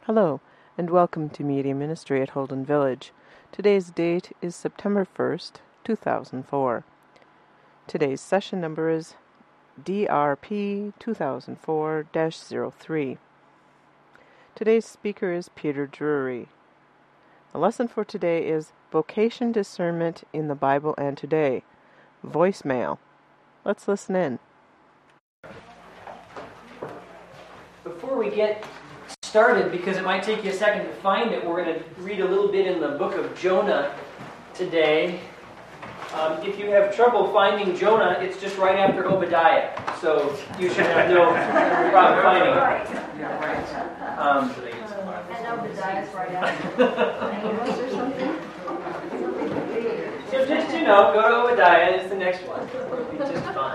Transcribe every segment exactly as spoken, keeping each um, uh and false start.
Hello, and welcome to Media Ministry at Holden Village. Today's date is September first, two thousand four. Today's session number is D R P two thousand four dash zero three. Today's speaker is Peter Drury. The lesson for today is Vocation Discernment in the Bible and Today. Voicemail. Let's listen in. Before we get started, because it might take you a second to find it, we're going to read a little bit in the book of Jonah today. Um, if you have trouble finding Jonah, it's just right after Obadiah, so you should have no problem finding it. Um, and Obadiah's right after. Amos or something? So just, you know, go to Obadiah, it's the next one. It'll be just fine.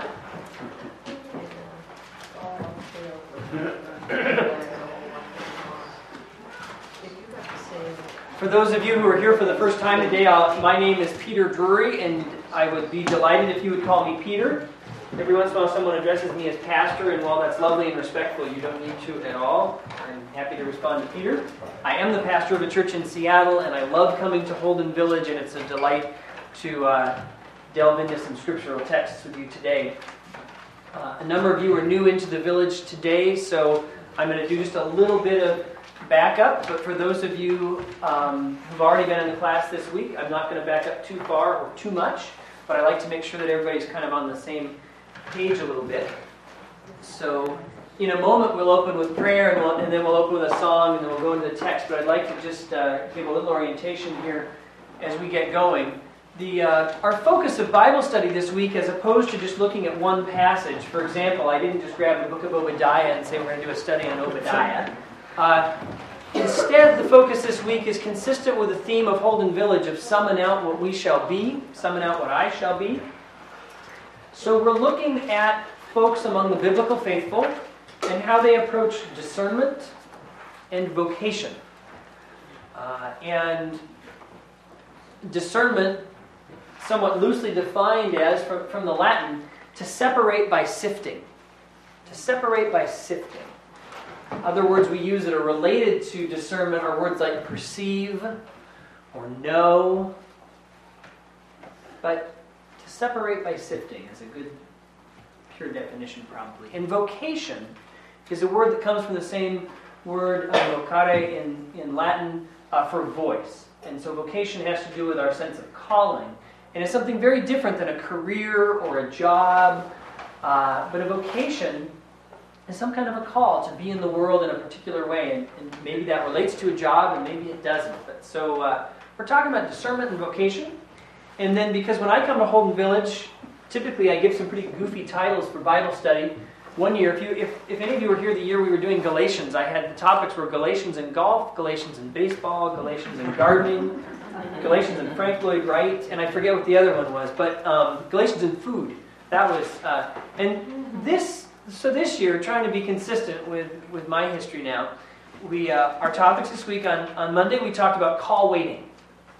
For those of you who are here for the first time today, I'll, my name is Peter Drury, and I would be delighted if you would call me Peter. Every once in a while someone addresses me as pastor, and while that's lovely and respectful, you don't need to at all. I'm happy to respond to Peter. I am the pastor of a church in Seattle, and I love coming to Holden Village, and it's a delight to uh, delve into some scriptural texts with you today. Uh, a number of you are new into the village today, so I'm going to do just a little bit of back up, but for those of you um, who've already been in the class this week, I'm not going to back up too far or too much, but I like to make sure that everybody's kind of on the same page a little bit. So in a moment we'll open with prayer, and, we'll, and then we'll open with a song, and then we'll go into the text, but I'd like to just uh, give a little orientation here as we get going. The uh, our focus of Bible study this week, as opposed to just looking at one passage, for example, I didn't just grab the book of Obadiah and say we're going to do a study on Obadiah. Uh, instead, the focus this week is consistent with the theme of Holden Village of summon out what we shall be, summon out what I shall be. So we're looking at folks among the biblical faithful and how they approach discernment and vocation. Uh, and discernment, somewhat loosely defined as, from, from the Latin, to separate by sifting. To separate by sifting. Other words we use that are related to discernment are words like perceive or know. But to separate by sifting is a good, pure definition probably. And vocation is a word that comes from the same word, uh, vocare in, in Latin, uh, for voice. And so vocation has to do with our sense of calling. And it's something very different than a career or a job. Uh, but a vocation is some kind of a call to be in the world in a particular way, and, and maybe that relates to a job, and maybe it doesn't. But so uh, we're talking about discernment and vocation, and then because when I come to Holden Village, typically I give some pretty goofy titles for Bible study. One year, if you, if, if any of you were here the year we were doing Galatians, I had the topics were Galatians in golf, Galatians in baseball, Galatians in gardening, Galatians in Frank Lloyd Wright, and I forget what the other one was, but um, Galatians in food. That was, uh, and this. So this year, trying to be consistent with, with my history now, we uh, our topics this week, on, on Monday we talked about call waiting.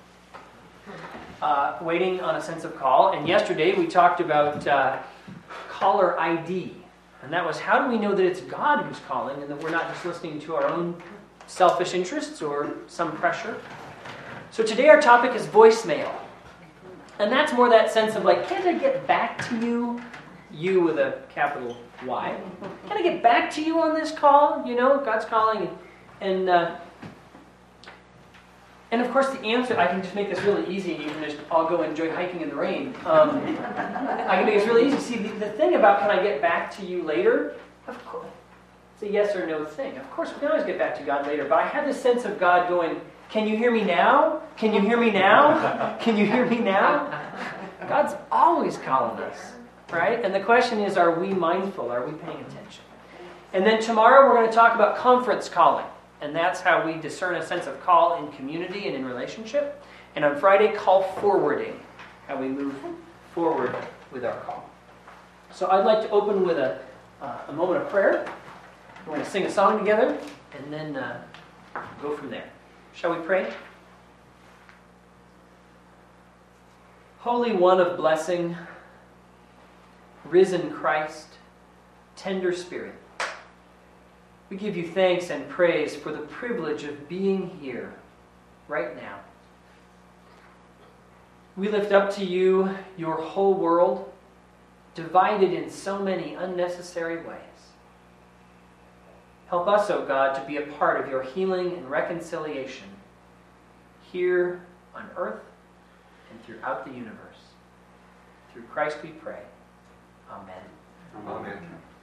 Uh, waiting on a sense of call. And yesterday we talked about uh, caller I D. And that was, how do we know that it's God who's calling and that we're not just listening to our own selfish interests or some pressure? So today our topic is voicemail. And that's more that sense of like, can't I get back to you? You with a capital Y. Can I get back to you on this call? You know, God's calling. And and, uh, and of course the answer, I can just make this really easy, and you can just all go enjoy hiking in the rain. Um, I can make this really easy. See, the, the thing about can I get back to you later? Of course. It's a yes or no thing. Of course, we can always get back to God later. But I have this sense of God going, can you hear me now? Can you hear me now? Can you hear me now? God's always calling us. Right? And the question is, are we mindful? Are we paying attention? And then tomorrow we're going to talk about conference calling. And that's how we discern a sense of call in community and in relationship. And on Friday, call forwarding. How we move forward with our call. So I'd like to open with a, uh, a moment of prayer. We're going to sing a song together and then uh, go from there. Shall we pray? Holy One of blessing, risen Christ, tender Spirit, We give you thanks and praise for the privilege of being here right now. We lift up to you your whole world, divided in so many unnecessary ways. Help us, O God, to be a part of your healing and reconciliation here on earth and throughout the universe. Through Christ we pray. Amen. Amen.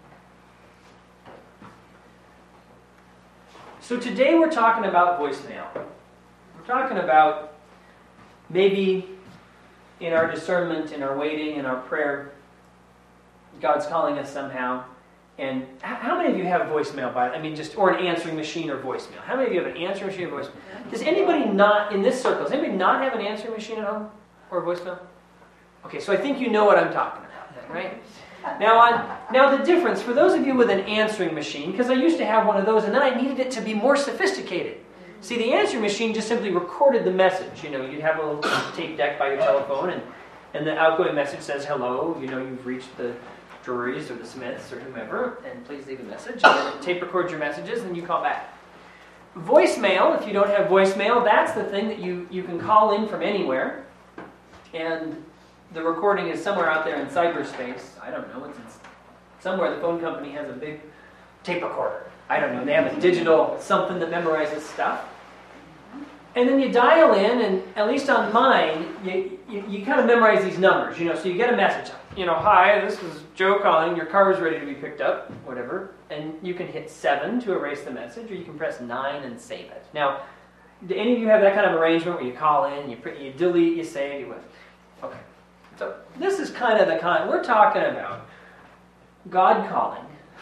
So today we're talking about voicemail. We're talking about maybe in our discernment, in our waiting, in our prayer, God's calling us somehow. And h- how many of you have voicemail by, I mean, just, or an answering machine or voicemail? How many of you have an answering machine or voicemail? Does anybody not, in this circle, does anybody not have an answering machine at home or a voicemail? Okay, so I think you know what I'm talking about then, right? Now, on, now the difference, for those of you with an answering machine, because I used to have one of those and then I needed it to be more sophisticated. See, the answering machine just simply recorded the message. You know, you'd have a little tape deck by your telephone and, and the outgoing message says, hello, you know, you've reached the Drurys or the Smiths or whomever, and please leave a message. And then it tape records your messages and you call back. Voicemail, if you don't have voicemail, that's the thing that you, you can call in from anywhere. And the recording is somewhere out there in cyberspace. I don't know. It's, it's somewhere the phone company has a big tape recorder. I don't know. They have a digital something that memorizes stuff. And then you dial in, and at least on mine, you, you, you kind of memorize these numbers, you know, so you get a message. You know, hi, this is Joe calling, your car is ready to be picked up, whatever. And you can hit seven to erase the message, or you can press nine and save it. Now, do any of you have that kind of arrangement where you call in, you, you delete, you save, you win? Okay. So this is kind of the kind, we're talking about God calling.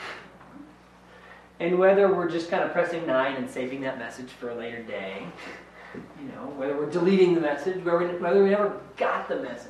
And whether we're just kind of pressing nine and saving that message for a later day, you know, whether we're deleting the message, whether we, whether we never got the message.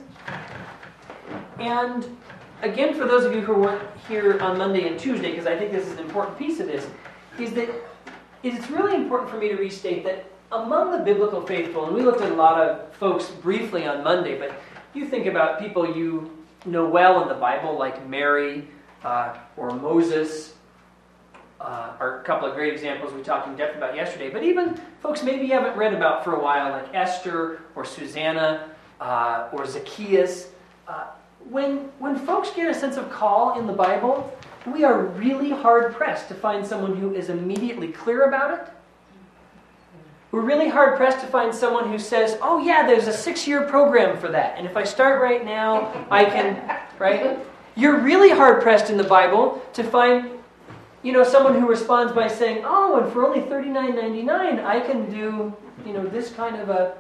And again, for those of you who weren't here on Monday and Tuesday, because I think this is an important piece of this, is that it's really important for me to restate that among the biblical faithful, and we looked at a lot of folks briefly on Monday, but you think about people you know well in the Bible, like Mary uh, or Moses, Uh, are a couple of great examples we talked in depth about yesterday. But even folks maybe you haven't read about for a while, like Esther or Susanna uh, or Zacchaeus. Uh, when, when folks get a sense of call in the Bible, we are really hard-pressed to find someone who is immediately clear about it. We're really hard-pressed to find someone who says, oh yeah, there's a six-year program for that. And if I start right now, I can, right? You're really hard-pressed in the Bible to find You know, someone who responds by saying, oh, and for only thirty-nine ninety-nine, I can do, you know, this kind of a...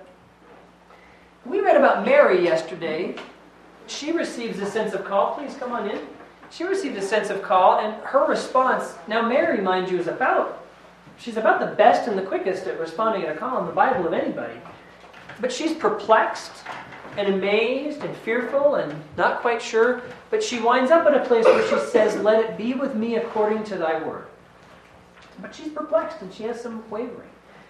We read about Mary yesterday. She receives a sense of call. Please come on in. She receives a sense of call, and her response... Now, Mary, mind you, is about... She's about the best and the quickest at responding at a call in the Bible of anybody. But she's perplexed and amazed and fearful and not quite sure. But she winds up at a place where she says, let it be with me according to thy word. But she's perplexed and she has some wavering.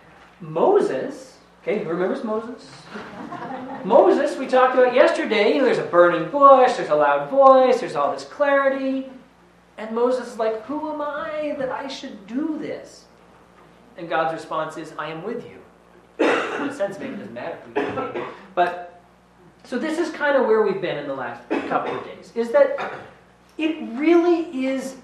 Moses, okay, who remembers Moses? Moses, we talked about yesterday, you know, there's a burning bush, there's a loud voice, there's all this clarity. And Moses is like, who am I that I should do this? And God's response is, I am with you. In a sense, maybe it doesn't matter who you are. But so this is kind of where we've been in the last couple of days, is that it really is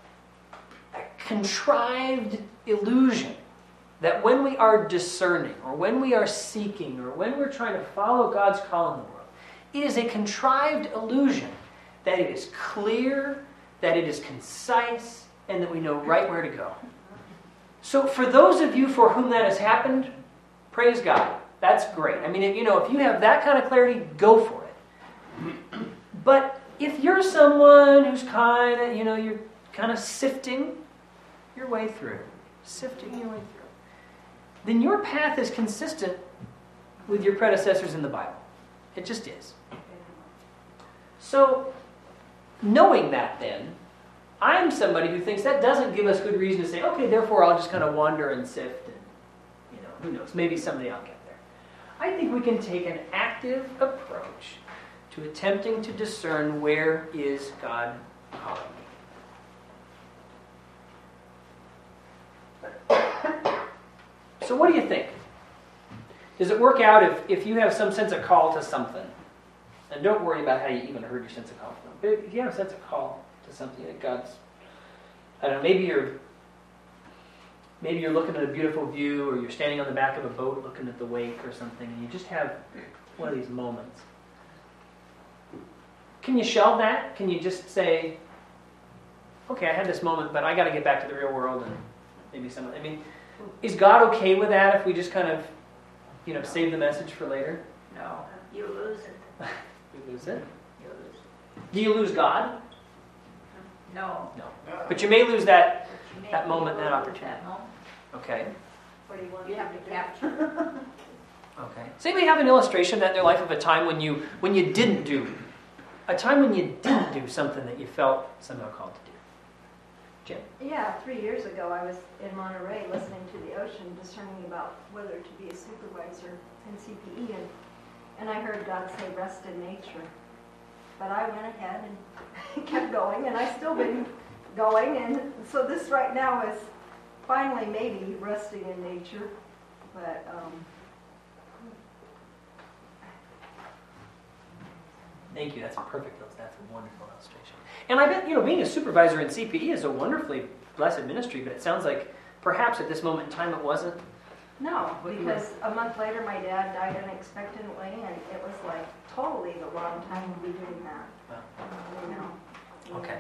a contrived illusion that when we are discerning, or when we are seeking, or when we're trying to follow God's call in the world, it is a contrived illusion that it is clear, that it is concise, and that we know right where to go. So for those of you for whom that has happened, praise God. That's great. I mean, if, you know, if you have that kind of clarity, go for it. But if you're someone who's kind of, you know, you're kind of sifting your way through, sifting your way through, then your path is consistent with your predecessors in the Bible. It just is. So, knowing that then, I'm somebody who thinks that doesn't give us good reason to say, okay, therefore I'll just kind of wander and sift and, you know, who knows, maybe someday I'll get there. I think we can take an active approach to attempting to discern where is God calling me. So what do you think? Does it work out if, if you have some sense of call to something? And don't worry about how you even heard your sense of call from. But if you have a sense of call to something that God's, I don't know, maybe you're maybe you're looking at a beautiful view, or you're standing on the back of a boat looking at the wake or something, and you just have one of these moments. Can you shelve that? Can you just say, okay, I had this moment, but I got to get back to the real world, and maybe some, I mean, is God okay with that if we just kind of, you know, save the message for later? No, you lose it. You lose it? You lose it. Do you lose God? No. No. But you may lose that, But you may- that moment, you that lose opportunity. that moment. Okay. What do you want? You have to capture. Okay. Does anybody have an illustration that in their life of a time when you when you didn't do, a time when you didn't do something that you felt somehow called to do? Jim? Yeah, three years ago I was in Monterey listening to the ocean, discerning about whether to be a supervisor in C P E, and, and I heard God say, rest in nature. But I went ahead and kept going, and I've still been going, and so this right now is finally maybe resting in nature, but um, Thank you. That's a perfect illustration. That's a wonderful illustration. And I bet, you know, being a supervisor in C P E is a wonderfully blessed ministry, but it sounds like perhaps at this moment in time it wasn't. no, because a month later my dad died unexpectedly, and it was like totally the wrong time to be doing that. Wow. You know. Okay.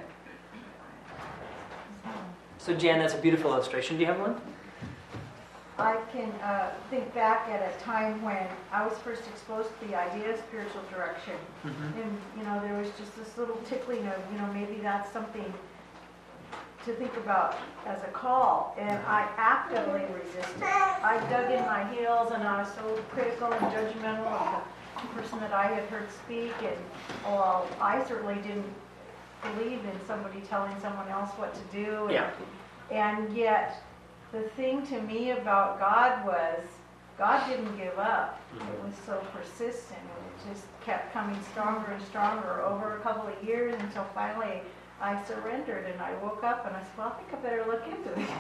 So Jan, that's a beautiful illustration. Do you have one? I can uh, think back at a time when I was first exposed to the idea of spiritual direction. Mm-hmm. And, you know, there was just this little tickling of, you know, maybe that's something to think about as a call. And I actively resisted. I dug in my heels, and I was so critical and judgmental of the person that I had heard speak. And, well, I certainly didn't believe in somebody telling someone else what to do. And, Yeah. and yet, the thing to me about God was, God didn't give up. It was so persistent, and it just kept coming stronger and stronger over a couple of years until finally I surrendered, and I woke up and I said, well, I think I better look into this.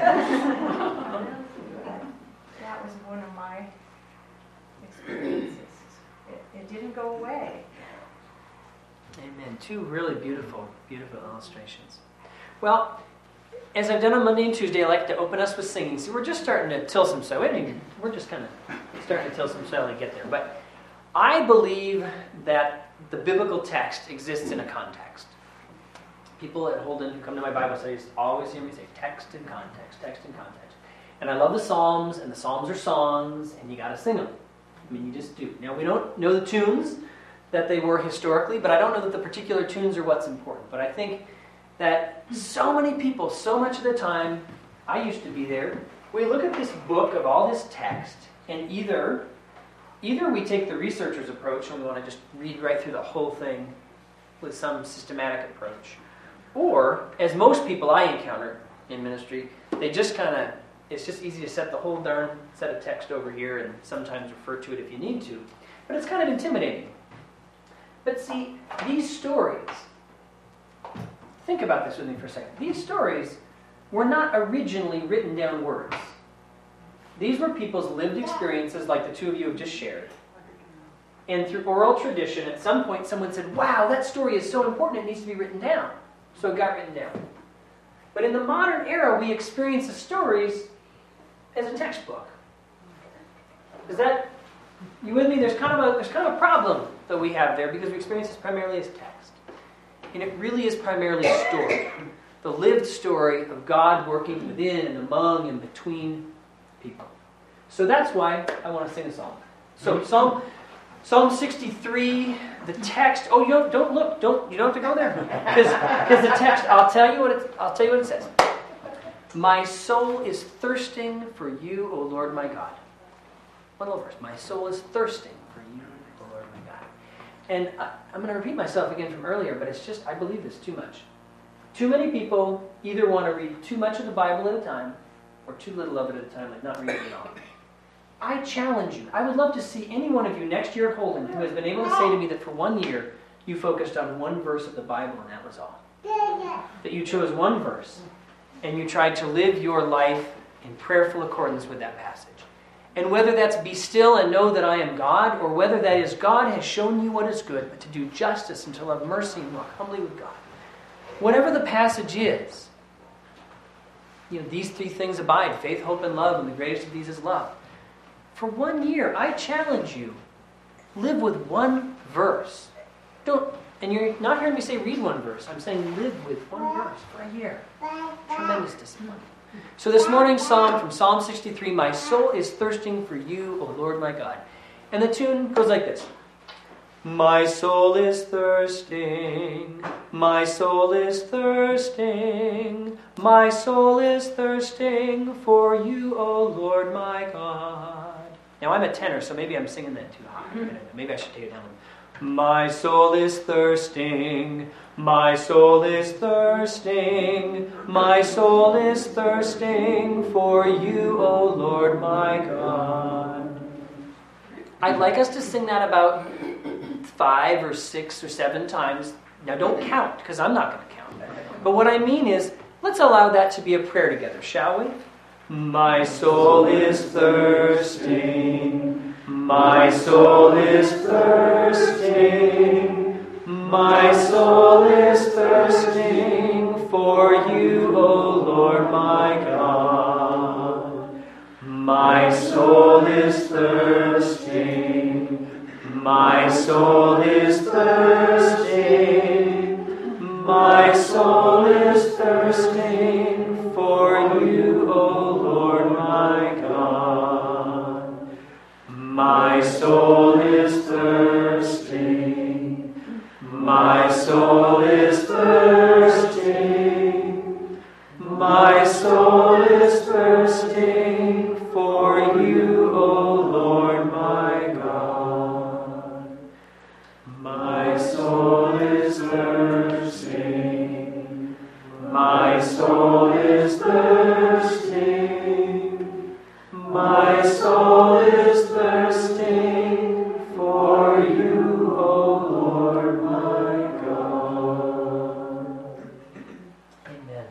That was one of my experiences. It, it didn't go away. Amen. Two really beautiful, beautiful illustrations. Well, as I've done on Monday and Tuesday, I like to open us with singing. So we're just starting to till some soil. We're just kind of starting to till some soil to get there. But I believe that the biblical text exists in a context. People at Holden who come to my Bible studies always hear me say text and context, text and context. And I love the Psalms, and the Psalms are songs, and you got to sing them. I mean, you just do. Now, we don't know the tunes that they were historically, but I don't know that the particular tunes are what's important. But I think that so many people, so much of the time, I used to be there, we look at this book of all this text, and either either we take the researcher's approach and we want to just read right through the whole thing with some systematic approach, or, as most people I encounter in ministry, they just kind of, it's just easy to set the whole darn set of text over here and sometimes refer to it if you need to, but it's kind of intimidating. But see, these stories, think about this with me for a second. These stories were not originally written down words. These were people's lived experiences like the two of you have just shared. And through oral tradition, at some point someone said, wow, that story is so important it needs to be written down. So it got written down. But in the modern era, we experience the stories as a textbook. Is that, you with me? There's kind of a, there's kind of a problem that we have there because we experience this primarily as text. And it really is primarily a story. The lived story of God working within and among and between people. So that's why I want to sing a song. So Psalm Psalm sixty-three, the text. Oh, you don't, don't look. Don't you don't have to go there because the text. I'll tell you what it. I'll tell you what it says. My soul is thirsting for you, O Lord my God. One little verse. My soul is thirsting for you, O Lord my God. And I, I'm going to repeat myself again from earlier, but it's just I believe this too much. Too many people either want to read too much of the Bible at a time, or too little of it at a time, like not reading it all. I challenge you. I would love to see any one of you next year at Holden who has been able to say to me that for one year you focused on one verse of the Bible and that was all. That you chose one verse and you tried to live your life in prayerful accordance with that passage. And whether that's be still and know that I am God, or whether that is God has shown you what is good, but to do justice and to love mercy and walk humbly with God. Whatever the passage is, you know, these three things abide, faith, hope, and love, and the greatest of these is love. For one year, I challenge you, live with one verse. Don't, and you're not hearing me say read one verse. I'm saying live with one verse for a year. Tremendous discipline. So this morning's psalm from Psalm sixty-three, my soul is thirsting for you, O Lord my God. And the tune goes like this. My soul is thirsting, my soul is thirsting, my soul is thirsting for you, O Lord my God. Now I'm a tenor, so maybe I'm singing that too high. Maybe I should take it down. My soul is thirsting, my soul is thirsting, my soul is thirsting for you, O Lord my God. I'd like us to sing that about five or six or seven times. Now don't count, because I'm not going to count. But what I mean is, let's allow that to be a prayer together, shall we? My soul is thirsting, my soul is thirsting, my soul is thirsting for you, O Lord my God. My soul is thirsting, my soul is thirsting, my soul is thirsting for you, O Lord my God. My soul is thirsting, my soul is thirsting, my soul is thirsting for you, O Lord my God. My soul is thirsting, my soul is thirsting, my soul is thirsting for you, O Lord my God. Amen.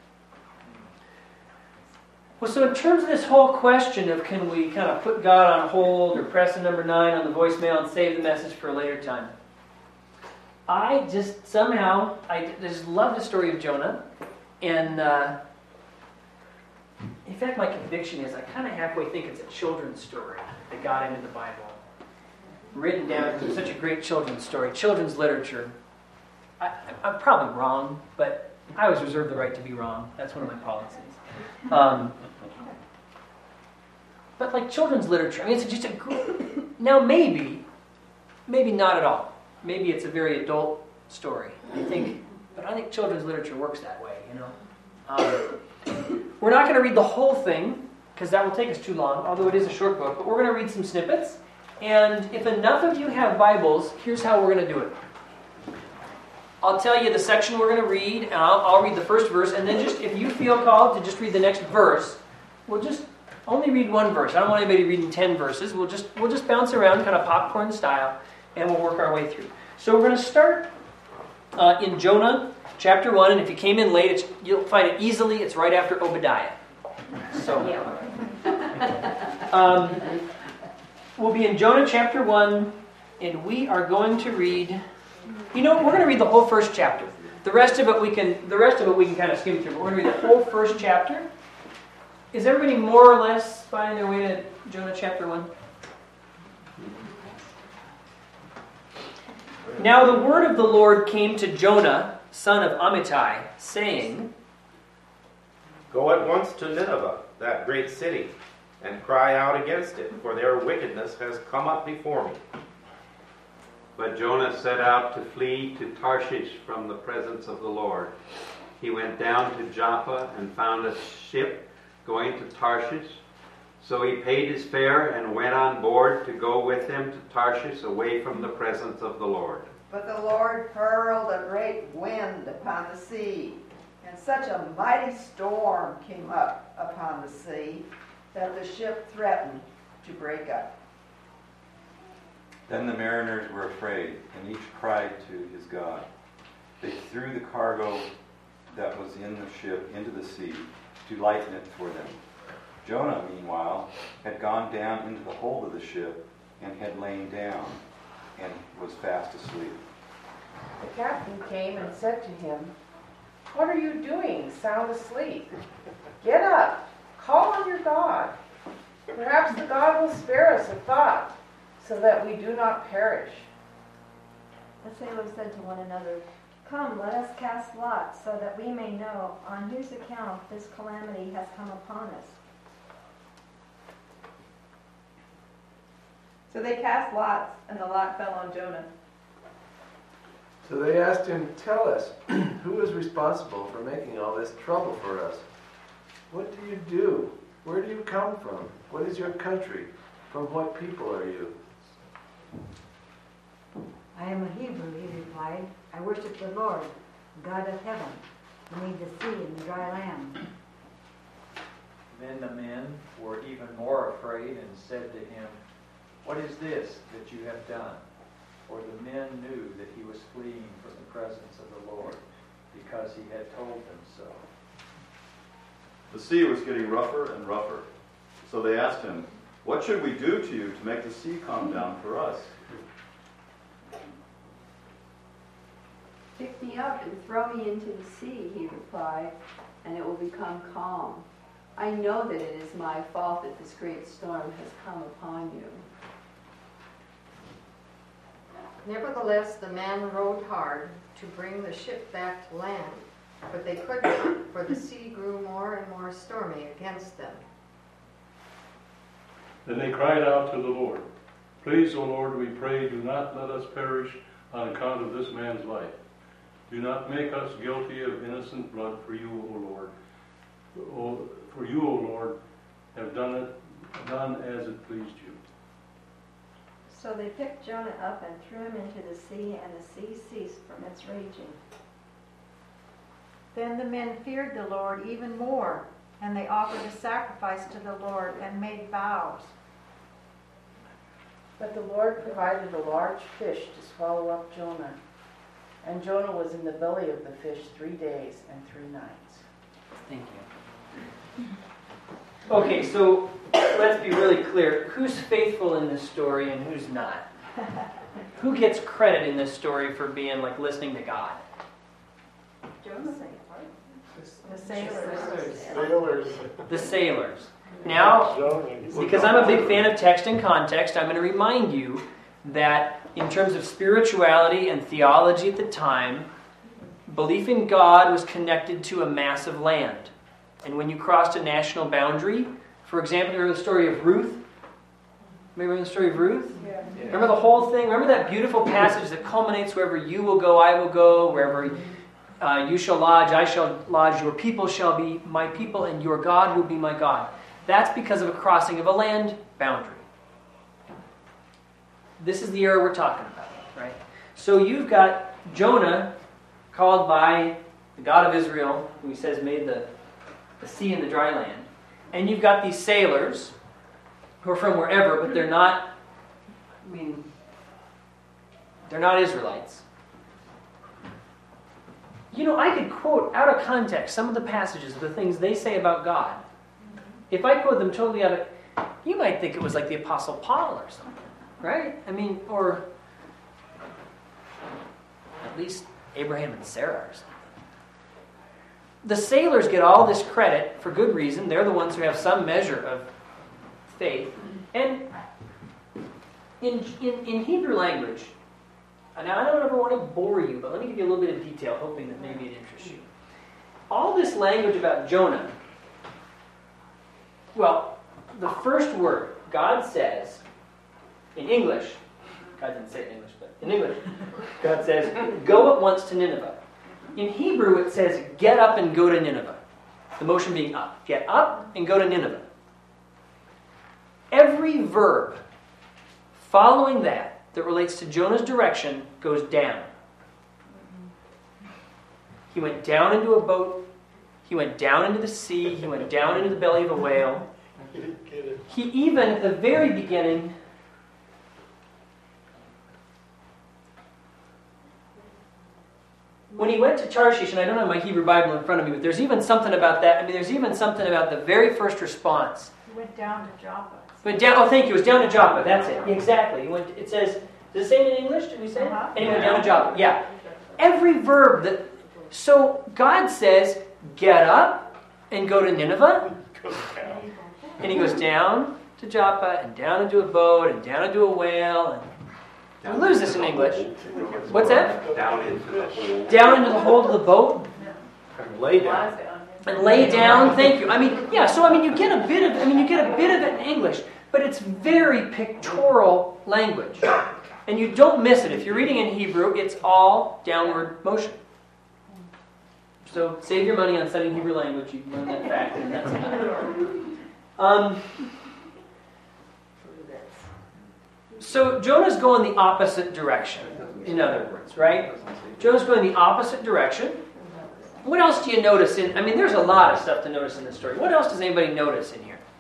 Well, so in terms of this whole question of can we kind of put God on hold or press the number nine on the voicemail and save the message for a later time, I just somehow, I just love the story of Jonah. And uh, in fact, my conviction is I kind of halfway think it's a children's story that got into the Bible. Written down, it's such a great children's story, children's literature. I, I'm probably wrong, but I always reserve the right to be wrong. That's one of my policies. Um, but like children's literature, I mean, it's just a now maybe, maybe not at all. Maybe it's a very adult story. I think, but I think children's literature works that way. You know, um, we're not going to read the whole thing because that will take us too long. Although it is a short book, but we're going to read some snippets. And if enough of you have Bibles, here's how we're going to do it. I'll tell you the section we're going to read, and I'll, I'll read the first verse, and then just if you feel called to just read the next verse, we'll just only read one verse. I don't want anybody reading ten verses. We'll just we'll just bounce around, kind of popcorn style, and we'll work our way through. So we're going to start uh, in Jonah chapter one, and if you came in late, it's, you'll find it easily. It's right after Obadiah. So um, we'll be in Jonah chapter one, and we are going to read. You know, we're going to read the whole first chapter. The rest of it we can. The rest of it we can kind of skim through. But we're going to read the whole first chapter. Is everybody more or less finding their way to Jonah chapter one? Now the word of the Lord came to Jonah, son of Amittai, saying, Go at once to Nineveh, that great city, and cry out against it, for their wickedness has come up before me. But Jonah set out to flee to Tarshish from the presence of the Lord. He went down to Joppa and found a ship going to Tarshish. So he paid his fare and went on board to go with him to Tarshish away from the presence of the Lord. But the Lord hurled a great wind upon the sea, and such a mighty storm came up upon the sea that the ship threatened to break up. Then the mariners were afraid, and each cried to his God. They threw the cargo that was in the ship into the sea to lighten it for them. Jonah, meanwhile, had gone down into the hold of the ship and had lain down and was fast asleep. The captain came and said to him, "What are you doing, sound asleep? Get up, call on your God. Perhaps the God will spare us a thought, so that we do not perish." The sailors said to one another, "Come, let us cast lots, so that we may know on whose account this calamity has come upon us." So they cast lots, and the lot fell on Jonah. So they asked him, "Tell us, who is responsible for making all this trouble for us? What do you do? Where do you come from? What is your country? From what people are you?" I am a Hebrew, he replied. I worship the Lord, God of heaven, who made the sea and the dry land. Then the men were even more afraid and said to him, "What is this that you have done?" For the men knew that he was fleeing from the presence of the Lord, because he had told them so. The sea was getting rougher and rougher. So they asked him, "What should we do to you to make the sea calm down for us?" "Pick me up and throw me into the sea," he replied, "and it will become calm. I know that it is my fault that this great storm has come upon you." Nevertheless, the men rowed hard to bring the ship back to land, but they could not, for the sea grew more and more stormy against them. Then they cried out to the Lord, "Please, O Lord, we pray, do not let us perish on account of this man's life. Do not make us guilty of innocent blood, for you, O Lord. O, for you, O Lord, have done it, done as it pleased you." So they picked Jonah up and threw him into the sea, and the sea ceased from its raging. Then the men feared the Lord even more, and they offered a sacrifice to the Lord and made vows. But the Lord provided a large fish to swallow up Jonah, and Jonah was in the belly of the fish three days and three nights. Thank you. Okay, so let's be really clear. Who's faithful in this story and who's not? Who gets credit in this story for being like listening to God? Jonah. The sailors. Sailors. The sailors. Now, because I'm a big fan of text and context, I'm going to remind you that in terms of spirituality and theology at the time, belief in God was connected to a massive land. And when you crossed a national boundary, for example, remember the story of Ruth? Remember the story of Ruth? Yeah. Remember the whole thing? Remember that beautiful passage that culminates, wherever you will go, I will go, wherever uh, you shall lodge, I shall lodge, your people shall be my people, and your God will be my God. That's because of a crossing of a land boundary. This is the era we're talking about, right? So you've got Jonah, called by the God of Israel, who he says made the, the sea and the dry land. And you've got these sailors who are from wherever, but they're not, I mean, they're not Israelites. You know, I could quote out of context some of the passages of the things they say about God. If I quote them totally out of, you might think it was like the Apostle Paul or something, right? I mean, or at least Abraham and Sarah or something. The sailors get all this credit for good reason. They're the ones who have some measure of faith. And in, in, in Hebrew language, and I don't ever want to bore you, but let me give you a little bit of detail, hoping that maybe it interests you. All this language about Jonah, well, the first word God says in English, God didn't say it in English, but in English, God says, "Go at once to Nineveh." In Hebrew, it says, "Get up and go to Nineveh." The motion being up. Get up and go to Nineveh. Every verb following that, that relates to Jonah's direction, goes down. He went down into a boat. He went down into the sea. He went down into the belly of a whale. He even, at the very beginning, when he went to Tarshish, and I don't have my Hebrew Bible in front of me, but there's even something about that. I mean, there's even something about the very first response Went down to Joppa. Went down. Oh, thank you. It was down to Joppa. That's it. Exactly. He went. It says. Does it say it in English? Did we say it? Uh-huh. And he went down to Joppa. Yeah. Every verb that. So God says, "Get up and go to Nineveh," and he goes down to Joppa and down into a boat and down into a whale. And we lose this in English. What's that? Down into the hole. Down into the hold of the boat. And lay down. And lay down, thank you. I mean, yeah, so I mean you get a bit of I mean you get a bit of it in English, but it's very pictorial language. And you don't miss it. If you're reading in Hebrew, it's all downward motion. So save your money on studying Hebrew language, you can learn that fact, and that's it. Um So Jonah's going the opposite direction, in other words, right? Jonah's going the opposite direction. What else do you notice in, I mean, there's a lot of stuff to notice in this story. What else does anybody notice in here?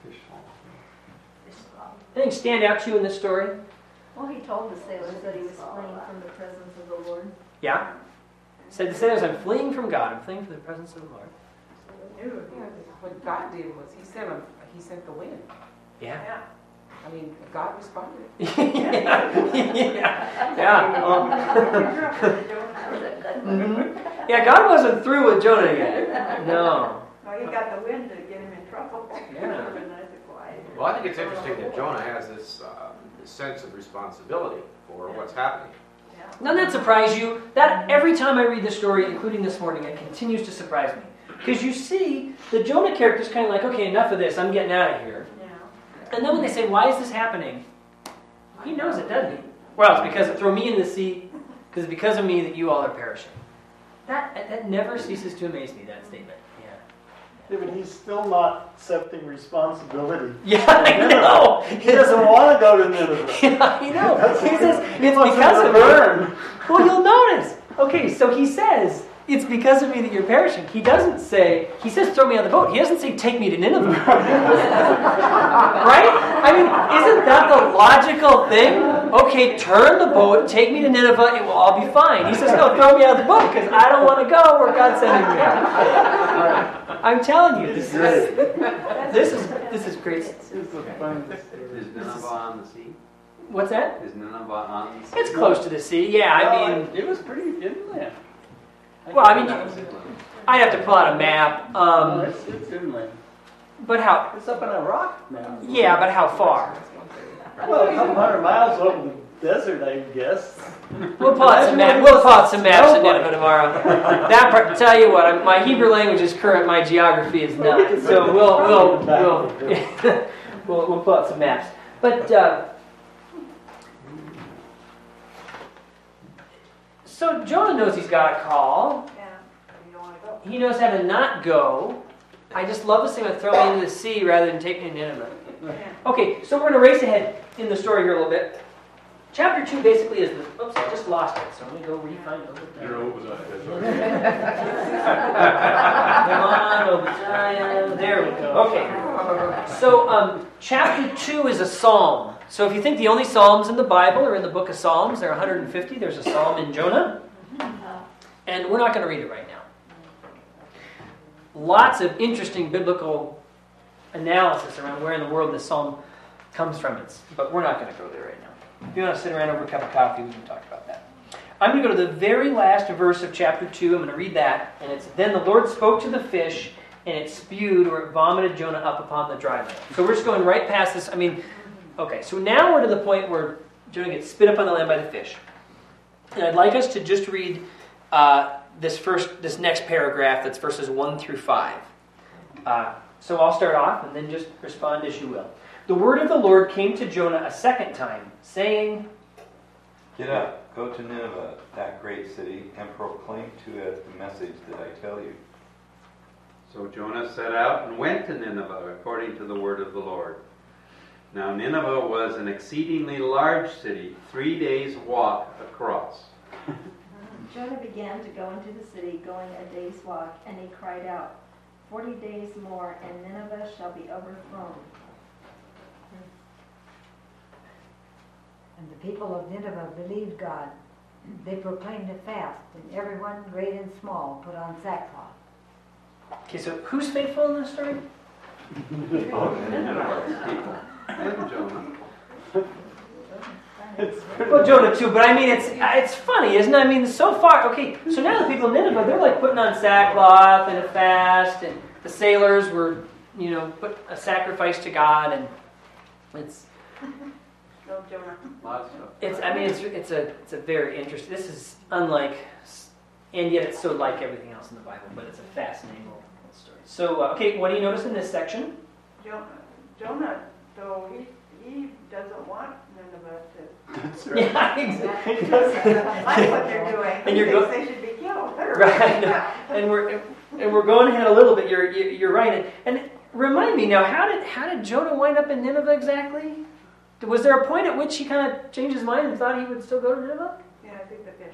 Anything stand out to you in this story? Well, he told the sailors that he was fleeing from the presence of the Lord. Yeah? Said the sailors, I'm fleeing from God. I'm fleeing from the presence of the Lord. Yeah, what God did was He sent him, He sent the wind. Yeah. Yeah. I mean, God responded. yeah. yeah. Yeah. Um, mm-hmm. Yeah, God wasn't through with Jonah yet. No. No, he got the wind to get him in trouble. Yeah. Well, I think it's interesting that Jonah has this, uh, this sense of responsibility for what's happening. Doesn't that surprise you? That every time I read the story, including this morning, it continues to surprise me. Because you see, the Jonah character is kind of like, okay, enough of this, I'm getting out of here. And then when they say, why is this happening? He knows it, doesn't he? Well, it's because, throw me in the sea, because it's because of me that you all are perishing. That that never ceases to amaze me, that statement. Yeah. Yeah, but he's still not accepting responsibility. Yeah, I know. He doesn't want to go to Nineveh. Yeah, I know. That's He says, he it's wants because him of to burn. me. Well, you'll notice. Okay, so he says, it's because of me that you're perishing. He doesn't say, he says, throw me on the boat. He doesn't say, take me to Nineveh. Right? I mean, isn't that the logical thing? Okay, turn the boat, take me to Nineveh, it will all be fine. He says, no, throw me out of the boat because I don't want to go where God's sending me. I'm telling you, this is, this is, this is great. Is Nineveh on the sea? What's that? Is Nineveh on the sea? It's close to the sea, yeah, I mean... It was pretty inland. Well, I mean, I'd have to pull out a map. Um, it's, it's inland. But how? It's up in a rock now. Yeah, but how far? Well, a couple hundred miles over the desert, I guess. We'll pull out some maps. We'll pull out some maps in Nineveh tomorrow. That part, tell you what, I'm, my Hebrew language is current. My geography is not. So we'll we'll we'll we'll, we'll pull out some maps. But uh, so Jonah knows he's got a call. He knows how to not go. I just love this thing of throwing me into the sea rather than taking me to Nineveh. Okay, so we're going to race ahead in the story here a little bit. Chapter two basically is the... Oops, I just lost it, so let me go re-find it. Zero was that. Come on, Obadiah. There we go. Okay. So um, chapter two is a psalm. So if you think the only psalms in the Bible are in the book of Psalms, there are one hundred fifty. There's a psalm in Jonah. And we're not going to read it right now. Lots of interesting biblical analysis around where in the world this psalm comes from. It's, but we're not going to go there right now. If you want to sit around over a cup of coffee, we can talk about that. I'm going to go to the very last verse of chapter two. I'm going to read that. And it's, then the Lord spoke to the fish, and it spewed, or it vomited Jonah up upon the dry land. So we're just going right past this. I mean, okay, so now we're to the point where Jonah gets spit up on the land by the fish. And I'd like us to just read uh, this first, this next paragraph, that's verses one through five. Uh, so I'll start off, and then just respond as you will. The word of the Lord came to Jonah a second time, saying, Get up, go to Nineveh, that great city, and proclaim to it the message that I tell you. So Jonah set out and went to Nineveh according to the word of the Lord. Now Nineveh was an exceedingly large city, three days' walk across. Jonah began to go into the city, going a day's walk, and he cried out, Forty days more, and Nineveh shall be overthrown. And the people of Nineveh believed God. They proclaimed a fast, and everyone, great and small, put on sackcloth. Okay, so who's faithful in this story? And Jonah. Well, Jonah too, but I mean, it's it's funny, isn't it? I mean, so far, okay, so now the people of Nineveh, they're like putting on sackcloth and a fast, and the sailors were, you know, put a sacrifice to God, and it's, No, Jonah. Lots of. it's, I mean, it's it's a it's a very interesting, this is unlike, and yet it's so like everything else in the Bible, but it's a fascinating little story. So, uh, okay, what do you notice in this section? Jonah, Jonah, though, he, he doesn't want Nineveh to. That's right. Yeah, exactly. He doesn't like what they're doing. And He you're thinks go- they should be killed. Right, and we're and we're going ahead a little bit. You're you're right, and, and remind me now, how did how did Jonah wind up in Nineveh exactly? Was there a point at which he kind of changed his mind and thought he would still go to Nineveh? Yeah, I think the fish.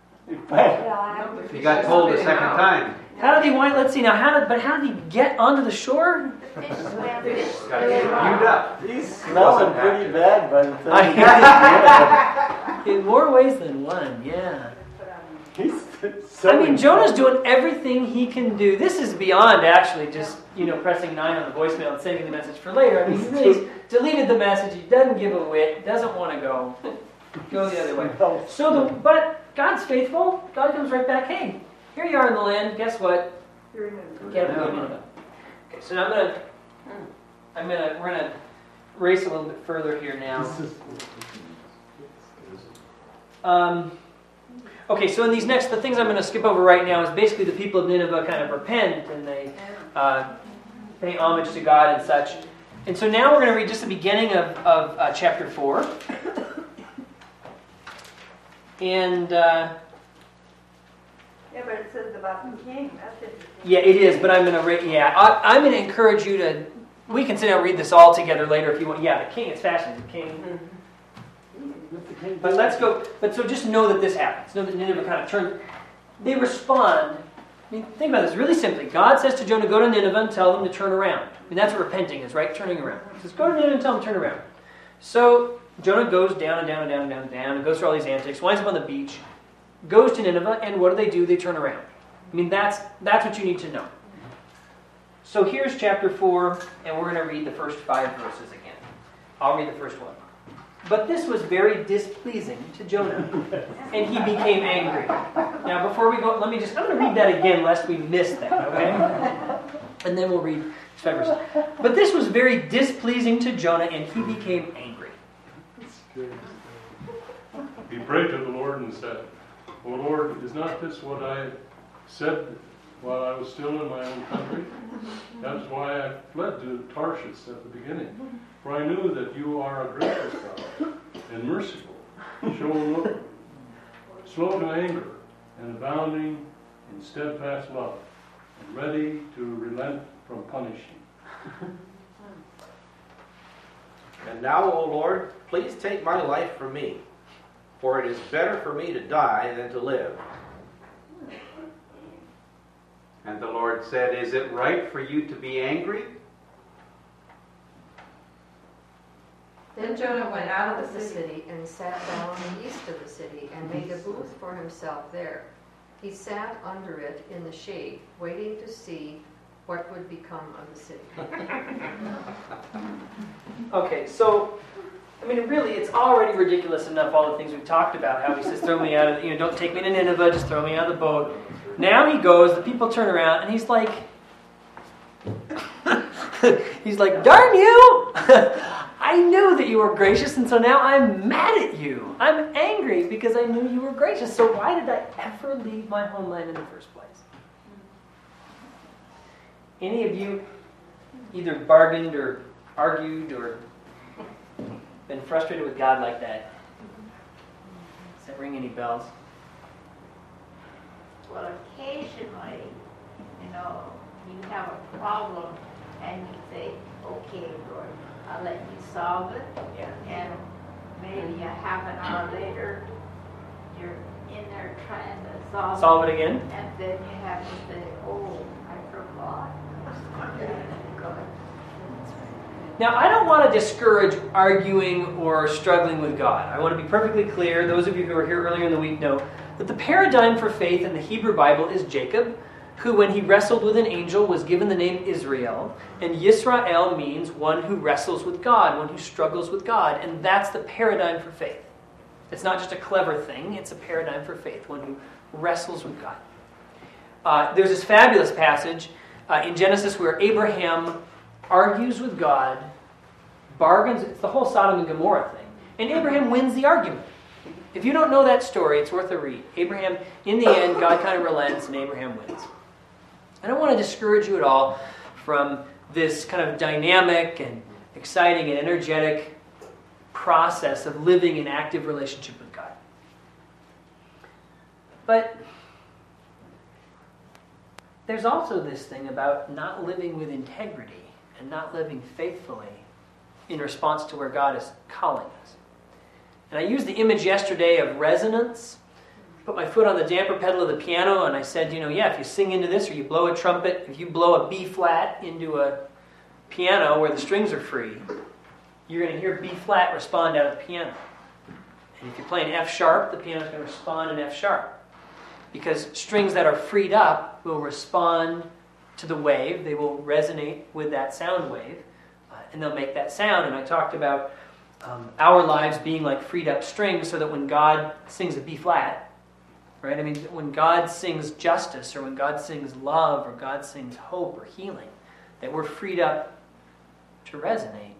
He got told a second time. How did he wind? Let's see now. How did but how did he get onto the shore? Got viewed up. He's smelling pretty bad by the time I- he gets In more ways than one, yeah. He's so I mean, Jonah's doing everything he can do. This is beyond actually just, you know, pressing nine on the voicemail and sending the message for later. I mean, he really deleted the message. He doesn't give a whit. Doesn't want to go. Go the other way. So, the, but God's faithful. God comes right back. Hey, here you are in the land. Guess what? Get up and go Nineveh. Okay, so now I'm gonna, I'm gonna, we're gonna race a little bit further here now. Um. Okay, so in these next, the things I'm going to skip over right now is basically the people of Nineveh kind of repent and they uh, pay homage to God and such. And so now we're going to read just the beginning of, of uh, chapter four. And, uh, Yeah, but it says about the king. That's interesting. yeah, it is, but I'm going to read, yeah, I, I'm going to encourage you to, we can sit down and read this all together later if you want. Yeah, the king, it's fascinating, the king. But let's go, but so just know that this happens. Know that Nineveh kind of turns, they respond. I mean, think about this really simply. God says to Jonah, go to Nineveh and tell them to turn around. I mean, that's what repenting is, right? Turning around. He says, go to Nineveh and tell them to turn around. So Jonah goes down and down and down and down and down and goes through all these antics, winds up on the beach, goes to Nineveh, and what do they do? They turn around. I mean, that's that's what you need to know. So here's chapter four, and we're going to read the first five verses again. I'll read the first one. But this was very displeasing to Jonah, and he became angry. Now, before we go, let me just, I'm going to read that again, lest we miss that, okay? And then we'll read five verses. But this was very displeasing to Jonah, and he became angry. He prayed to the Lord and said, O Lord, is not this what I said while I was still in my own country? That's why I fled to Tarshish at the beginning. For I knew that you are a gracious God and merciful, slow, slow to anger, and abounding in steadfast love, and ready to relent from punishing. And now, O Lord, please take my life from me, for it is better for me to die than to live. And the Lord said, is it right for you to be angry? Then Jonah went out of the city and sat down east of the city and made a booth for himself there. He sat under it in the shade, waiting to see what would become of the city. Okay, so, I mean, really, it's already ridiculous enough, all the things we've talked about, how he says, throw me out of, you know, don't take me to Nineveh, just throw me out of the boat. Now he goes, the people turn around, and he's like, he's like, darn you! I knew that you were gracious, and so now I'm mad at you. I'm angry because I knew you were gracious. So why did I ever leave my homeland in the first place? Any of you either bargained or argued or been frustrated with God like that? Does that ring any bells? Well, occasionally, you know, you have a problem and you say, okay, Lord, I'll let you solve it. Yeah. And maybe a half an hour later, you're in there trying to solve, Solve it again? And then you have to say, oh, I forgot. Now, I don't want to discourage arguing or struggling with God. I want to be perfectly clear. Those of you who were here earlier in the week know that the paradigm for faith in the Hebrew Bible is Jacob, who, when he wrestled with an angel, was given the name Israel. And Yisrael means one who wrestles with God, one who struggles with God. And that's the paradigm for faith. It's not just a clever thing, it's a paradigm for faith, one who wrestles with God. Uh, there's this fabulous passage uh, in Genesis where Abraham argues with God, bargains, it's the whole Sodom and Gomorrah thing. And Abraham wins the argument. If you don't know that story, it's worth a read. Abraham, in the end, God kind of relents and Abraham wins. I don't want to discourage you at all from this kind of dynamic and exciting and energetic process of living in active relationship with God. But there's also this thing about not living with integrity and not living faithfully in response to where God is calling us. And I used the image yesterday of resonance. Put my foot on the damper pedal of the piano and I said, you know, yeah, if you sing into this or you blow a trumpet, if you blow a B flat into a piano where the strings are free, you're going to hear B flat respond out of the piano. And if you play an F sharp, the piano is going to respond in F sharp. Because strings that are freed up will respond to the wave. They will resonate with that sound wave. Uh, and they'll make that sound. And I talked about um, our lives being like freed up strings so that when God sings a B flat, right? I mean, when God sings justice or when God sings love or God sings hope or healing, that we're freed up to resonate.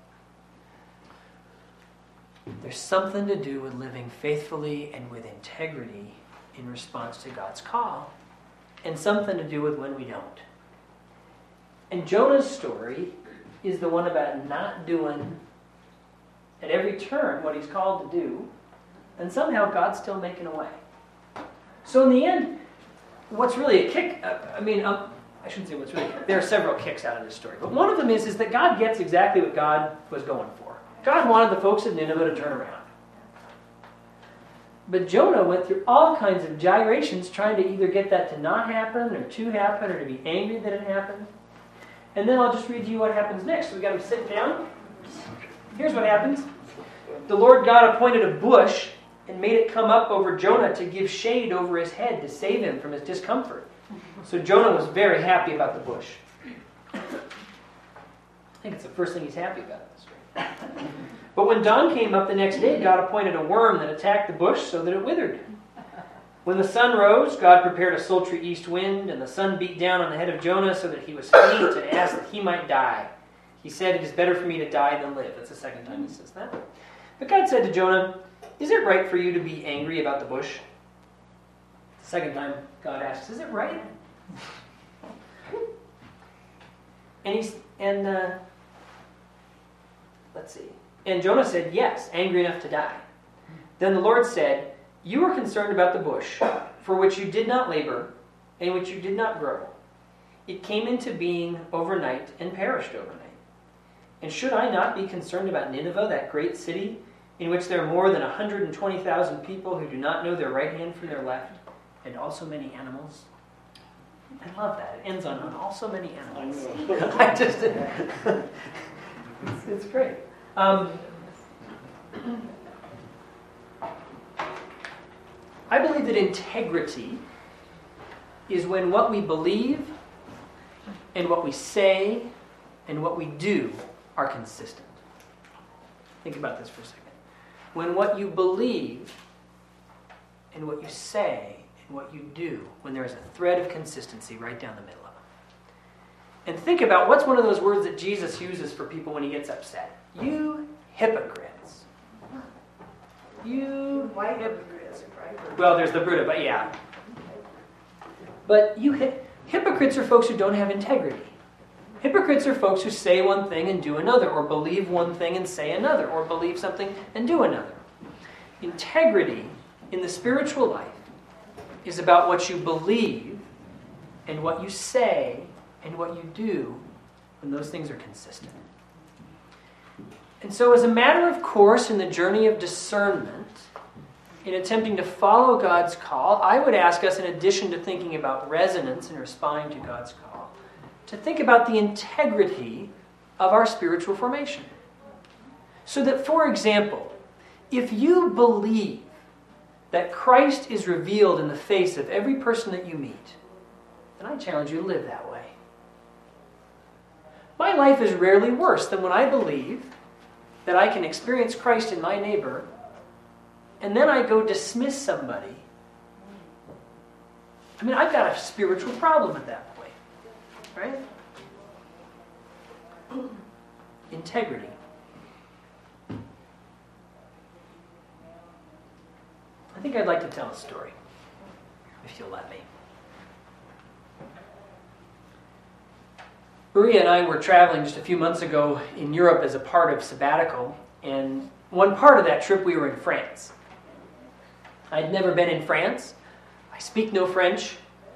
There's something to do with living faithfully and with integrity in response to God's call, and something to do with when we don't. And Jonah's story is the one about not doing at every turn what he's called to do, and somehow God's still making a way. So in the end, what's really a kick, I mean, um, I shouldn't say what's really a kick. There are several kicks out of this story, but one of them is, is that God gets exactly what God was going for. God wanted the folks of Nineveh to turn around. But Jonah went through all kinds of gyrations trying to either get that to not happen or to happen or to be angry that it happened. And then I'll just read you what happens next. So we got him sit down. Here's what happens. The Lord God appointed a bush and made it come up over Jonah to give shade over his head to save him from his discomfort. So Jonah was very happy about the bush. I think it's the first thing he's happy about in this story. But when dawn came up the next day, God appointed a worm that attacked the bush so that it withered. When the sun rose, God prepared a sultry east wind, and the sun beat down on the head of Jonah so that he was faint and asked that he might die. He said, "It is better for me to die than live." That's the second time he says that. But God said to Jonah, "Is it right for you to be angry about the bush?" The second time God asks, "Is it right?" And he's and uh, let's see. And Jonah said, "Yes, angry enough to die." Then the Lord said, "You are concerned about the bush, for which you did not labor, and which you did not grow. It came into being overnight and perished overnight. And should I not be concerned about Nineveh, that great city, in which there are more than one hundred twenty thousand people who do not know their right hand from their left, and also many animals?" I love that. It ends on, on also many animals. I just, it's, it's great. Um, I believe that integrity is when what we believe and what we say and what we do are consistent. Think about this for a second. When what you believe and what you say and what you do, when there is a thread of consistency right down the middle of them. And think about what's one of those words that Jesus uses for people when he gets upset. You hypocrites. You hypocrites. Well, there's the Buddha, but yeah. But you hi- hypocrites are folks who don't have integrity. Hypocrites are folks who say one thing and do another, or believe one thing and say another, or believe something and do another. Integrity in the spiritual life is about what you believe and what you say and what you do when those things are consistent. And so as a matter of course in the journey of discernment, in attempting to follow God's call, I would ask us, in addition to thinking about resonance and responding to God's call, to think about the integrity of our spiritual formation. So that, for example, if you believe that Christ is revealed in the face of every person that you meet, then I challenge you to live that way. My life is rarely worse than when I believe that I can experience Christ in my neighbor, and then I go dismiss somebody. I mean, I've got a spiritual problem at that point, right? Integrity. I think I'd like to tell a story, if you'll let me. Maria and I were traveling just a few months ago in Europe as a part of sabbatical, and one part of that trip we were in France. I'd never been in France. I speak no French.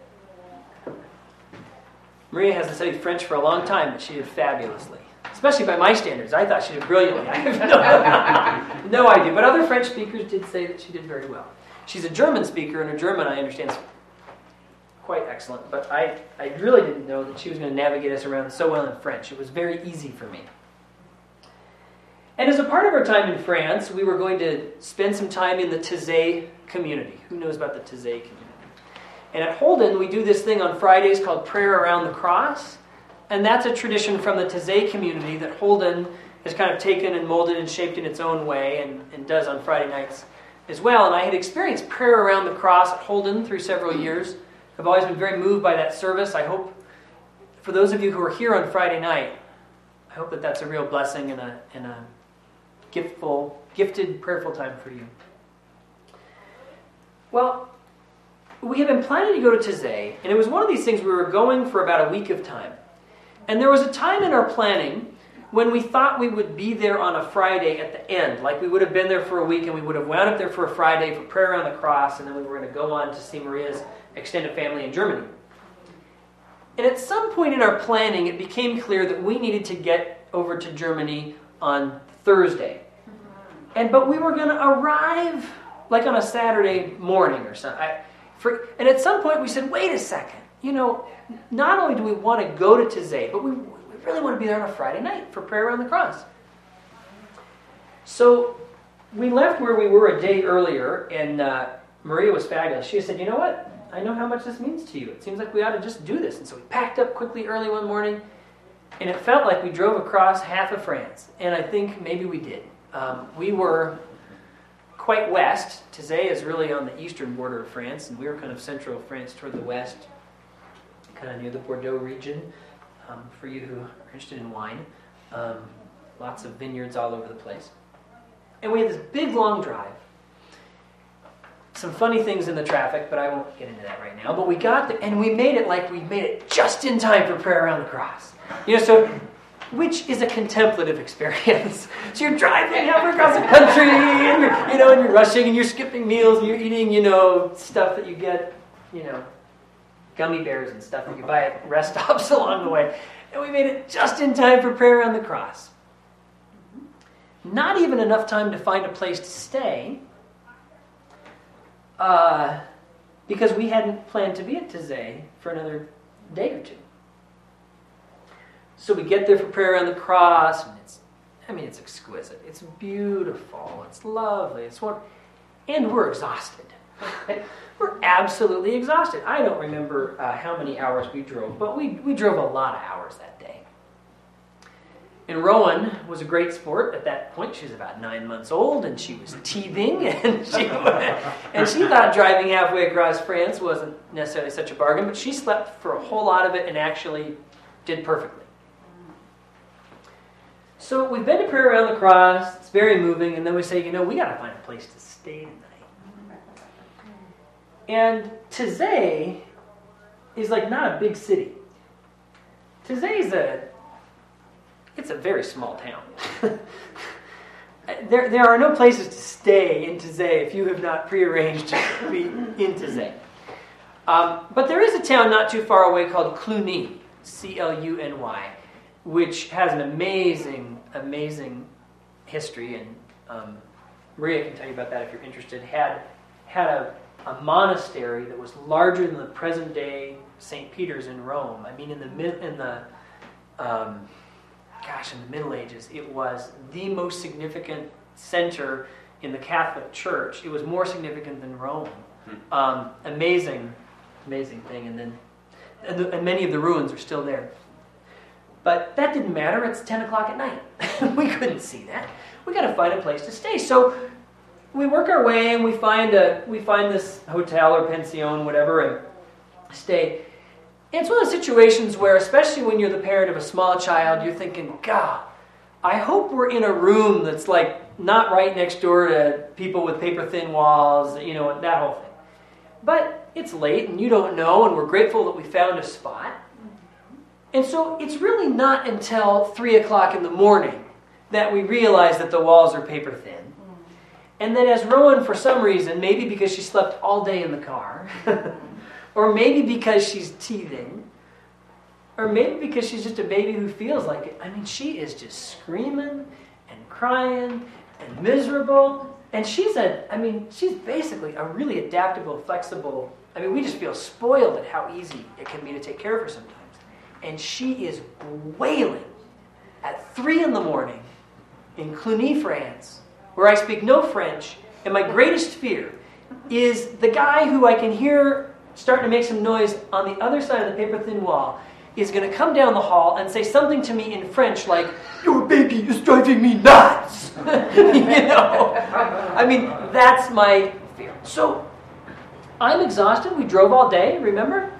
Maria hasn't studied French for a long time, but she did fabulously. Especially by my standards. I thought she did brilliantly. I have no, no idea. But other French speakers did say that she did very well. She's a German speaker, and her German, I understand, is quite excellent. But I, I really didn't know that she was going to navigate us around so well in French. It was very easy for me. And as a part of our time in France, we were going to spend some time in the Taizé community. Who knows about the Taizé community? And at Holden, we do this thing on Fridays called Prayer Around the Cross. And that's a tradition from the Taizé community that Holden has kind of taken and molded and shaped in its own way and, and does on Friday nights as well. And I had experienced Prayer Around the Cross at Holden through several years. I've always been very moved by that service. I hope, for those of you who are here on Friday night, I hope that that's a real blessing and a, and a giftful, gifted, prayerful time for you. Well, we had been planning to go to Taizé, and it was one of these things we were going for about a week of time. And there was a time in our planning when we thought we would be there on a Friday at the end, like we would have been there for a week and we would have wound up there for a Friday for Prayer Around the Cross, and then we were going to go on to see Maria's extended family in Germany. And at some point in our planning, it became clear that we needed to get over to Germany on Thursday. And but we were going to arrive like on a Saturday morning or something. I, for, and at some point we said, wait a second, you know, not only do we want to go to Taizé, but we, we really want to be there on a Friday night for Prayer Around the Cross. So we left where we were a day earlier, and uh, Maria was fabulous. She said, you know what? I know how much this means to you. It seems like we ought to just do this. And so we packed up quickly early one morning, and it felt like we drove across half of France. And I think maybe we did. Um, we were quite west. Taizé is really on the eastern border of France, and we were kind of central France toward the west, kind of near the Bordeaux region, um, for you who are interested in wine. Um, lots of vineyards all over the place. And we had this big, long drive. Some funny things in the traffic, but I won't get into that right now. But we got there, and we made it like we made it just in time for Prayer Around the Cross. You know, so, which is a contemplative experience. So you're driving halfway across the country, and you're, you know, and you're rushing, and you're skipping meals, and you're eating, you know, stuff that you get, you know, gummy bears and stuff that you buy at rest stops along the way. And we made it just in time for Prayer Around the Cross. Not even enough time to find a place to stay, uh, because we hadn't planned to be at Taizé for another day or two. So we get there for Prayer Around the Cross, and it's, I mean, it's exquisite. It's beautiful. It's lovely. It's what, and we're exhausted. We're absolutely exhausted. I don't remember uh, how many hours we drove, but we, we drove a lot of hours that day. And Rowan was a great sport at that point. She was about nine months old, and she was teething, and she and she thought driving halfway across France wasn't necessarily such a bargain, but she slept for a whole lot of it and actually did perfectly. So we've been to Prayer Around the Cross. It's very moving, and then we say, you know, we got to find a place to stay tonight. And Taizé is like not a big city. Taizé is a It's a very small town. there, there are no places to stay in Taizé if you have not prearranged to be in Taizé. Um, but there is a town not too far away called Cluny, C L U N Y, which has an amazing, amazing history. And um, Maria can tell you about that if you're interested. Had had a, a monastery that was larger than the present-day Saint Peter's in Rome. I mean, in the in the um, Gosh, in the Middle Ages, it was the most significant center in the Catholic Church. It was more significant than Rome. Um, amazing, amazing thing. And then and, the, and many of the ruins are still there. But that didn't matter. It's ten o'clock at night. We couldn't see that. We got to find a place to stay. So we work our way and we find a we find this hotel or pension, whatever, and stay. And it's one of those situations where, especially when you're the parent of a small child, you're thinking, God, I hope we're in a room that's like not right next door to people with paper thin walls, you know, that whole thing. But it's late and you don't know, and we're grateful that we found a spot. And so it's really not until three o'clock in the morning that we realize that the walls are paper thin. And then as Rowan, for some reason, maybe because she slept all day in the car, or maybe because she's teething, or maybe because she's just a baby who feels like it. I mean, she is just screaming and crying and miserable. And she's a, I mean, she's basically a really adaptable, flexible, I mean, we just feel spoiled at how easy it can be to take care of her sometimes. And she is wailing at three in the morning in Cluny, France, where I speak no French, and my greatest fear is the guy who I can hear starting to make some noise on the other side of the paper-thin wall is going to come down the hall and say something to me in French like, "Your baby is driving me nuts!" You know? I mean, that's my fear. So, I'm exhausted. We drove all day, remember?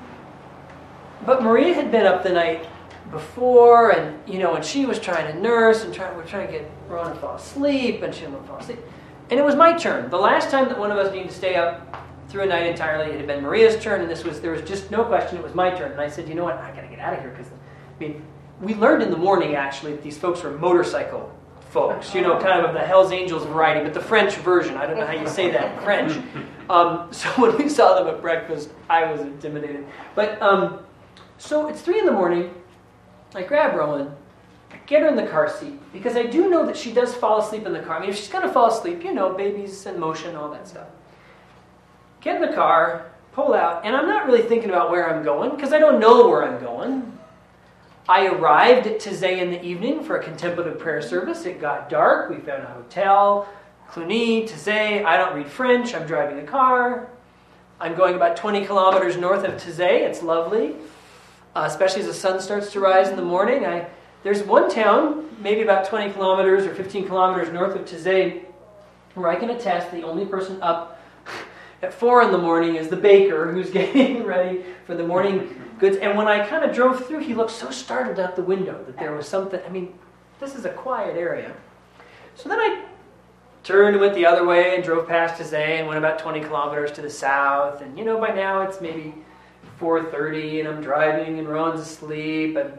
But Maria had been up the night before, and you know, and she was trying to nurse and trying, we're trying to get Rowan to fall asleep, and she didn't want to fall asleep. And it was my turn. The last time that one of us needed to stay up through a night entirely, it had been Maria's turn, and this was there was just no question it was my turn. And I said, you know what, I gotta get out of here because, I mean, we learned in the morning actually that these folks were motorcycle folks, you know, kind of of the Hells Angels variety, but the French version. I don't know how you say that in French. Um, so when we saw them at breakfast, I was intimidated. But um, so it's three in the morning. I grab Rowan, I get her in the car seat, because I do know that she does fall asleep in the car. I mean, if she's going to fall asleep, you know, babies in motion, all that stuff. Get in the car, pull out, and I'm not really thinking about where I'm going, because I don't know where I'm going. I arrived at Taizé in the evening for a contemplative prayer service. It got dark. We found a hotel, Cluny, Taizé. I don't read French. I'm driving a car. I'm going about twenty kilometers north of Taizé. It's lovely. Uh, especially as the sun starts to rise in the morning. I, there's one town, maybe about twenty kilometers or fifteen kilometers north of Taizé, where I can attest the only person up at four in the morning is the baker who's getting ready for the morning goods. And when I kind of drove through, he looked so startled out the window that there was something. I mean, this is a quiet area. So then I turned and went the other way and drove past Taizé and went about twenty kilometers to the south. And, you know, by now it's maybe four thirty and I'm driving and Rowan's asleep and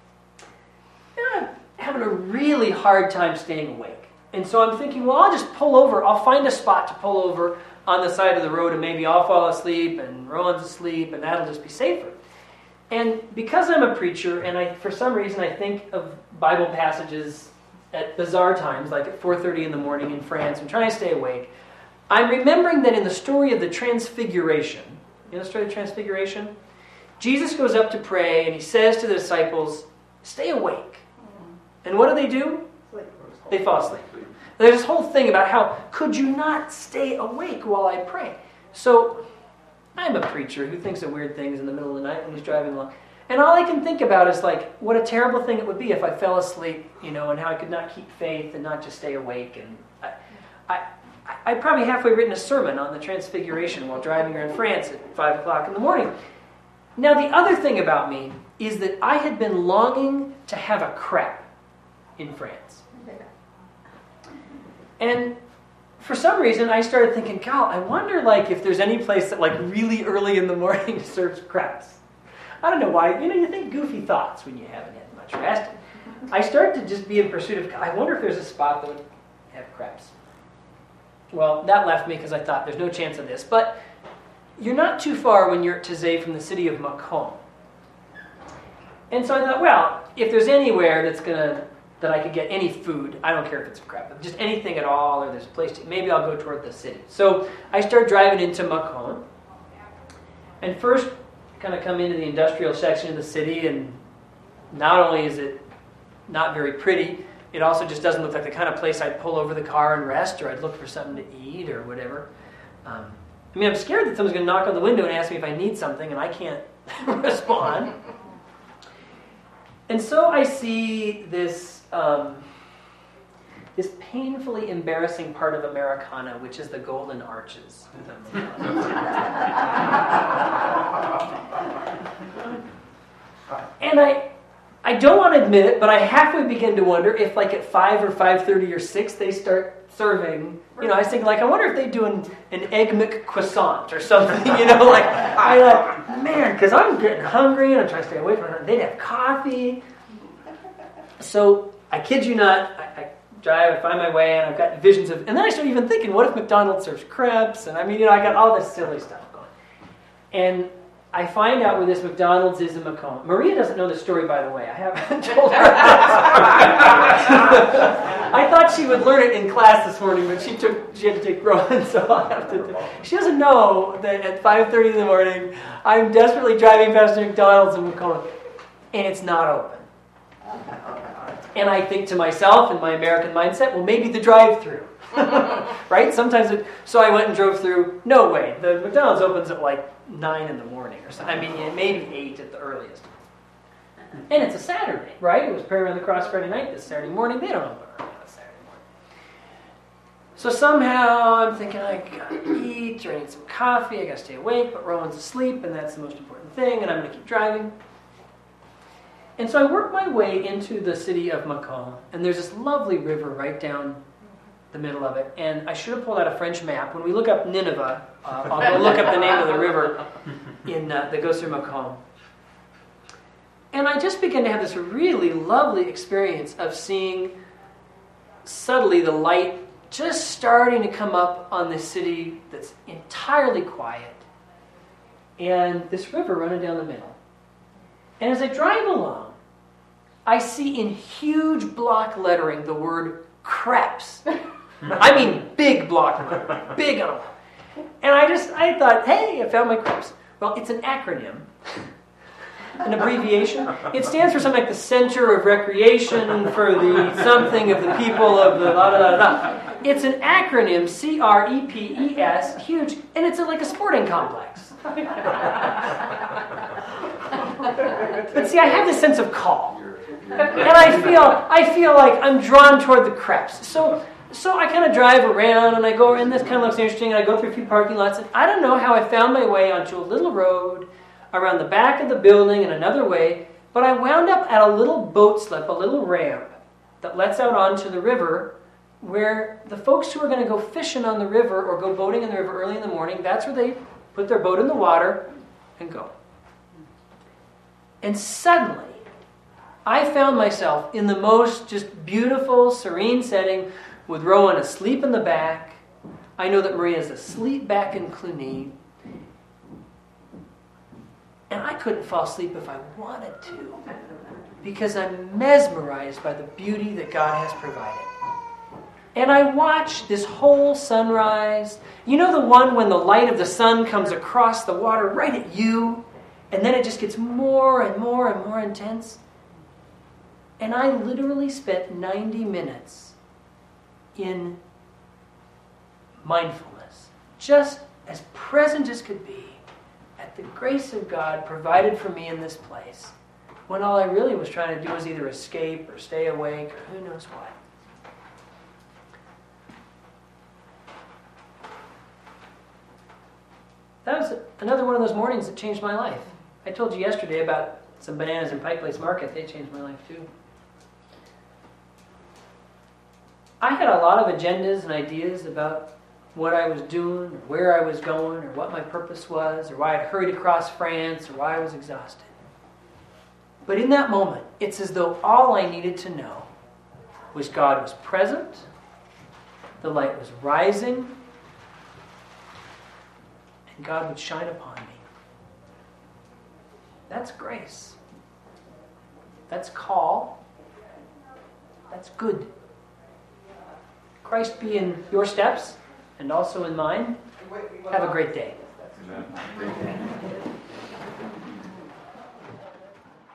you know, I'm having a really hard time staying awake. And so I'm thinking, well, I'll just pull over. I'll find a spot to pull over on the side of the road and maybe I'll fall asleep and Rowan's asleep and that'll just be safer. And because I'm a preacher and I, for some reason I think of Bible passages at bizarre times, like at four thirty in the morning in France, I'm trying to stay awake. I'm remembering that in the story of the Transfiguration, you know the story of the Transfiguration? Jesus goes up to pray and he says to the disciples, stay awake. And what do they do? They fall asleep. There's this whole thing about how, could you not stay awake while I pray? So, I'm a preacher who thinks of weird things in the middle of the night when he's driving along. And all I can think about is like, what a terrible thing it would be if I fell asleep, you know, and how I could not keep faith and not just stay awake. And I, I I'd probably halfway written a sermon on the Transfiguration while driving around France at five o'clock in the morning. Now, the other thing about me is that I had been longing to have a crepe in France. And for some reason, I started thinking, God, I wonder like if there's any place that like really early in the morning serves crepes. I don't know why. You know, you think goofy thoughts when you haven't had much rest. I started to just be in pursuit of, I wonder if there's a spot that would have crepes. Well, that left me because I thought there's no chance of this. But you're not too far when you're at Taizé from the city of Mâcon. And so I thought, well, if there's anywhere that's gonna that I could get any food, I don't care if it's a crepe, but just anything at all, or there's a place to, maybe I'll go toward the city. So I start driving into Mâcon. And first, kind of come into the industrial section of the city, and not only is it not very pretty, it also just doesn't look like the kind of place I'd pull over the car and rest, or I'd look for something to eat or whatever. Um, I mean, I'm scared that someone's going to knock on the window and ask me if I need something, and I can't respond. And so I see this um, this painfully embarrassing part of Americana, which is the Golden Arches. And I I don't want to admit it, but I halfway begin to wonder if, like, at five or five thirty or six, they start serving. You know, I was thinking, like, I wonder if they do an, an Egg McCroissant or something. You know, like, I like, man, because I'm getting hungry and I'm trying to stay away from it. They'd have coffee. So, I kid you not, I, I drive, I find my way, and I've got visions of, and then I start even thinking, what if McDonald's serves crepes? And I mean, you know, I got all this silly stuff going. And I find out where this McDonald's is in Macomb. Maria doesn't know the story, by the way. I haven't told her that story. I thought she would learn it in class this morning, but she took she had to take Rowan, so I'll have to. She doesn't know that at five thirty in the morning, I'm desperately driving past a McDonald's in Macomb, and it's not open. And I think to myself, in my American mindset, well, maybe the drive-through. Right? Sometimes it, so I went and drove through. No way. The McDonald's opens at like nine in the morning or something. I mean, maybe eight at the earliest. And it's a Saturday, right? It was Prayer Around the Cross Friday night. This Saturday morning, they don't open early on a Saturday morning. So somehow I'm thinking, I gotta eat, or I need some coffee, I gotta stay awake, but Rowan's asleep, and that's the most important thing, and I'm gonna keep driving. And so I work my way into the city of Macomb, and there's this lovely river right down the middle of it. And I should have pulled out a French map. When we look up Nineveh, uh, I'll go look up the name of the river in uh, that goes through Macomb. And I just began to have this really lovely experience of seeing subtly the light just starting to come up on this city that's entirely quiet. And this river running down the middle. And as I drive along, I see in huge block lettering the word crepes. I mean big block lettering, big on them. And I just, I thought, hey, I found my crepes. Well, it's an acronym, an abbreviation. It stands for something like the Center of Recreation for the something of the people of the la da da da. It's an acronym, C R E P E S, huge, and it's a, like a sporting complex. But see, I have this sense of call. And I feel I feel like I'm drawn toward the crepes. So so I kind of drive around and I go, and this kind of looks interesting, and I go through a few parking lots, and I don't know how I found my way onto a little road around the back of the building and another way, but I wound up at a little boat slip, a little ramp that lets out onto the river, where the folks who are going to go fishing on the river or go boating in the river early in the morning, that's where they put their boat in the water and go. And suddenly, I found myself in the most just beautiful, serene setting with Rowan asleep in the back. I know that Maria's asleep back in Cluny. And I couldn't fall asleep if I wanted to, because I'm mesmerized by the beauty that God has provided. And I watch this whole sunrise. You know the one when the light of the sun comes across the water right at you, and then it just gets more and more and more intense? And I literally spent ninety minutes in mindfulness, just as present as could be, at the grace of God provided for me in this place, when all I really was trying to do was either escape or stay awake or who knows what. That was another one of those mornings that changed my life. I told you yesterday about some bananas in Pike Place Market. They changed my life too. I had a lot of agendas and ideas about what I was doing, or where I was going, or what my purpose was, or why I'd hurried across France, or why I was exhausted. But in that moment, it's as though all I needed to know was God was present, the light was rising, and God would shine upon me. That's grace. That's call. That's good. Christ be in your steps and also in mine. Have a great day. Amen.